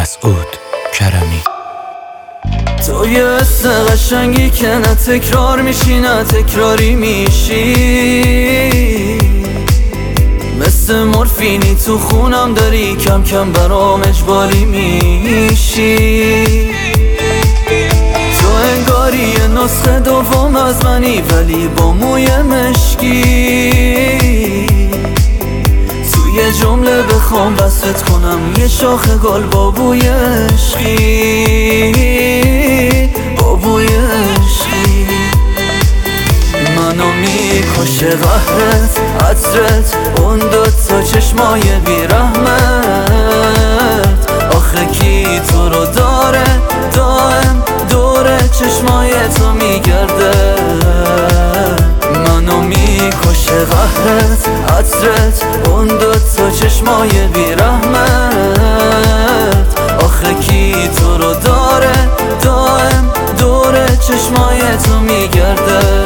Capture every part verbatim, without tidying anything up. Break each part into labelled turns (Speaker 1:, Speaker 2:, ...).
Speaker 1: مسعود کرمی.
Speaker 2: تو یه حس قشنگی که نه تکرار میشی نه تکراری میشی، مثل مورفینی تو خونم داری، کم کم برام اجباری میشی. تو انگاری یه نسخه دوم از منی ولی با موی مشکی، یه جمله بخوام وصفت کنم یه شاخ گل با بوی عشقی، با بوی عشقی. منو میکشه قهرت، عطرت، اون دوتا چشمای بیرحمت. آخه کی تو رو داره دائم دوره چشمای تو میگرده. منو میکشه قهرت، عطرت، اون دوتا چشمای بیرحمت. آخه کی تو رو داره دائم دوره چشمای تو میگرده.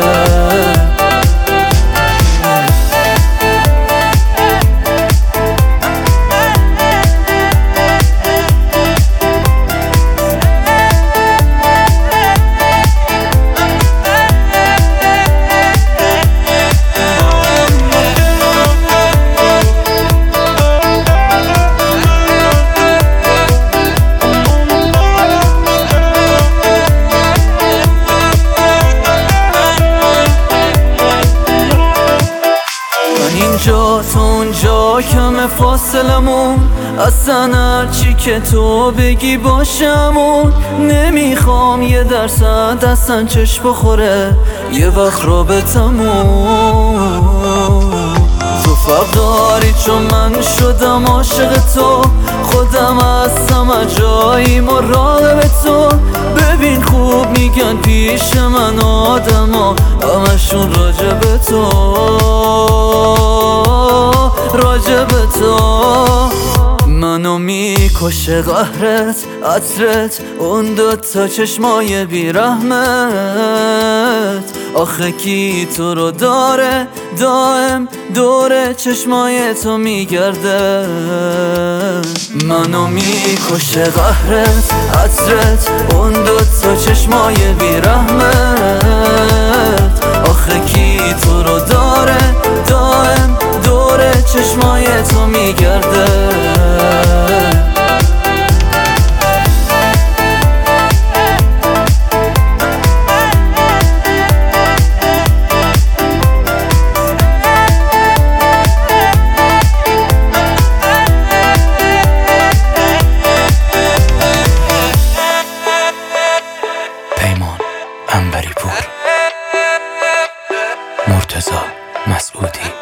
Speaker 2: اینجا تو اونجا کم فاصلمون، اصلا هرچی که تو بگی باشمون. نمیخوام یه درصد اصلا چشم بخوره یه وقت رابطمون. تو فرق داری چون من شدم عاشق تو، خودم هستم جایی مراقب تو. ببین خوب میگن پیش من آدم ها همشون راجب تو، راجب تو. منو میکشه قهرت، عطرت، اون دوتا چشمای بیرحمت. آخه کی تو رو داره دائم دوره چشمای تو میگرده. منو میکشه قهرت، عطرت، اون دوتا چشمای بیرحمت. آخه کی تو رو داره دائم دوره چشمای تو میگرده.
Speaker 1: عنبری پور، مرتضی مسعودی.